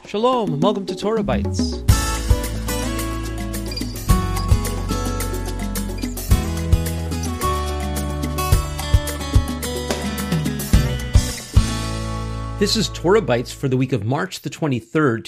Shalom, and welcome to Torah Bites. This is Torah Bites for the week of March the 23rd,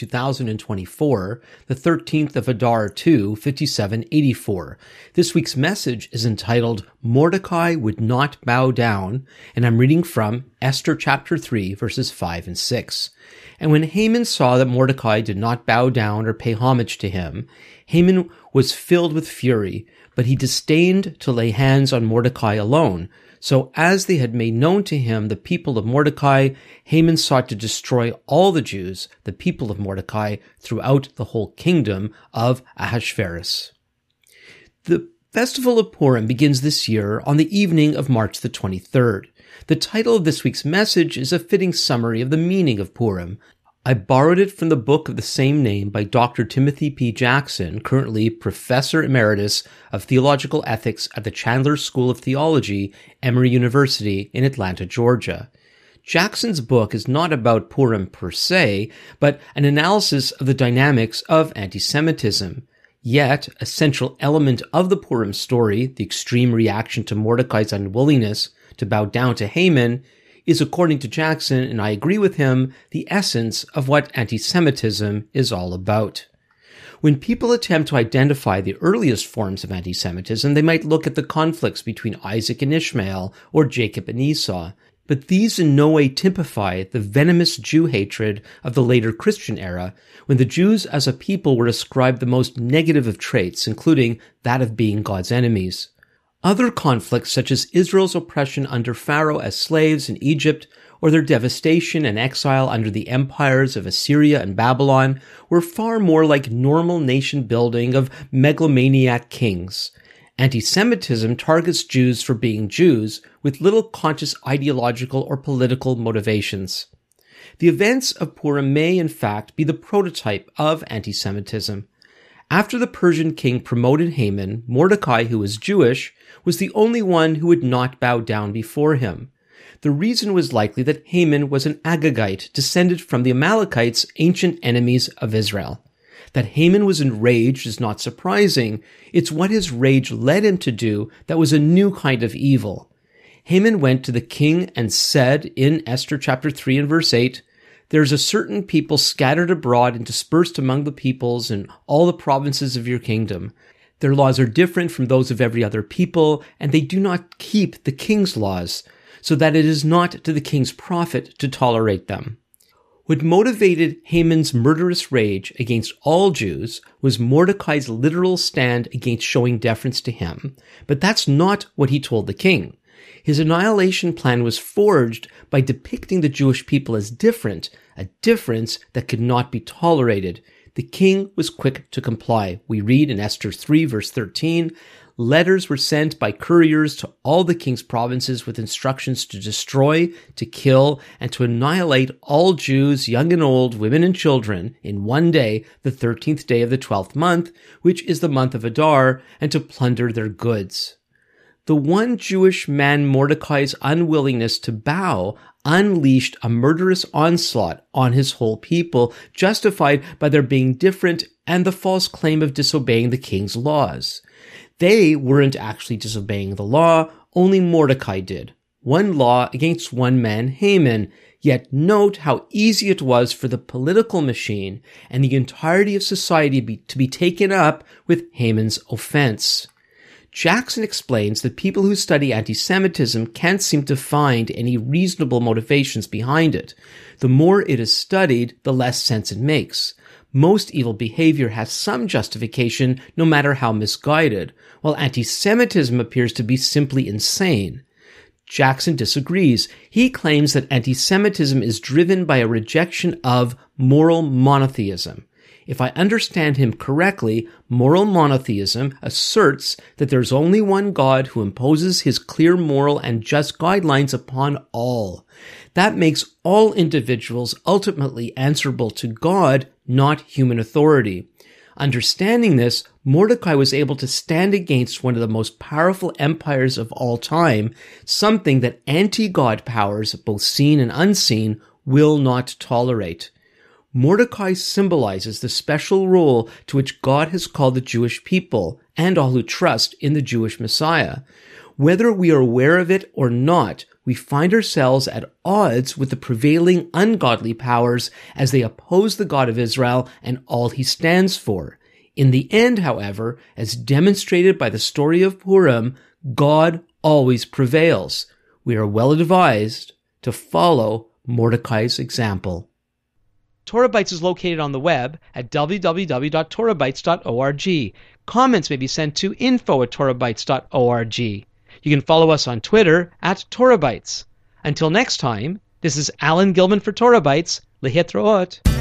2024, the 13th of Adar 2, 5784. This week's message is entitled, Mordecai Would Not Bow Down, and I'm reading from Esther chapter 3, verses 5 and 6. And when Haman saw that Mordecai did not bow down or pay homage to him, Haman was filled with fury, but he disdained to lay hands on Mordecai alone. So as they had made known to him the people of Mordecai, Haman sought to destroy all the Jews, the people of Mordecai, throughout the whole kingdom of Ahasuerus. The festival of Purim begins this year on the evening of March the 23rd. The title of this week's message is a fitting summary of the meaning of Purim. I borrowed it from the book of the same name by Dr. Timothy P. Jackson, currently Professor Emeritus of Theological Ethics at the Chandler School of Theology, Emory University in Atlanta, Georgia. Jackson's book is not about Purim per se, but an analysis of the dynamics of anti-Semitism. Yet, a central element of the Purim story, the extreme reaction to Mordecai's unwillingness to bow down to Haman, is, according to Jackson, and I agree with him, the essence of what anti-Semitism is all about. When people attempt to identify the earliest forms of anti-Semitism, they might look at the conflicts between Isaac and Ishmael or Jacob and Esau, but these in no way typify the venomous Jew hatred of the later Christian era, when the Jews as a people were ascribed the most negative of traits, including that of being God's enemies. Other conflicts, such as Israel's oppression under Pharaoh as slaves in Egypt, or their devastation and exile under the empires of Assyria and Babylon, were far more like normal nation-building of megalomaniac kings. Anti-Semitism targets Jews for being Jews, with little conscious ideological or political motivations. The events of Purim may, in fact, be the prototype of anti-Semitism. After the Persian king promoted Haman, Mordecai, who was Jewish, was the only one who would not bow down before him. The reason was likely that Haman was an Agagite, descended from the Amalekites, ancient enemies of Israel. That Haman was enraged is not surprising. It's what his rage led him to do that was a new kind of evil. Haman went to the king and said in Esther chapter 3 and verse 8, "There is a certain people scattered abroad and dispersed among the peoples in all the provinces of your kingdom. Their laws are different from those of every other people, and they do not keep the king's laws, so that it is not to the king's profit to tolerate them." What motivated Haman's murderous rage against all Jews was Mordecai's literal stand against showing deference to him, but that's not what he told the king. His annihilation plan was forged by depicting the Jewish people as different, a difference that could not be tolerated. The king was quick to comply. We read in Esther 3 verse 13, letters were sent by couriers to all the king's provinces with instructions to destroy, to kill, and to annihilate all Jews, young and old, women and children, in one day, the 13th day of the 12th month, which is the month of Adar, and to plunder their goods. The one Jewish man Mordecai's unwillingness to bow unleashed a murderous onslaught on his whole people, justified by their being different and the false claim of disobeying the king's laws. They weren't actually disobeying the law, only Mordecai did. One law against one man, Haman. Yet note how easy it was for the political machine and the entirety of society to be taken up with Haman's offense. Jackson explains that people who study anti-Semitism can't seem to find any reasonable motivations behind it. The more it is studied, the less sense it makes. Most evil behavior has some justification, no matter how misguided, while anti-Semitism appears to be simply insane. Jackson disagrees. He claims that anti-Semitism is driven by a rejection of moral monotheism. If I understand him correctly, moral monotheism asserts that there's only one God who imposes his clear moral and just guidelines upon all. That makes all individuals ultimately answerable to God, not human authority. Understanding this, Mordecai was able to stand against one of the most powerful empires of all time, something that anti-God powers, both seen and unseen, will not tolerate. Mordecai symbolizes the special role to which God has called the Jewish people and all who trust in the Jewish Messiah. Whether we are aware of it or not, we find ourselves at odds with the prevailing ungodly powers as they oppose the God of Israel and all he stands for. In the end, however, as demonstrated by the story of Purim, God always prevails. We are well advised to follow Mordecai's example. Torah Bytes is located on the web at www.torahbytes.org. Comments may be sent to info@torahbytes.org. You can follow us on Twitter @TorahBytes. Until next time, this is Alan Gilman for Torah Bytes. Lehitraot.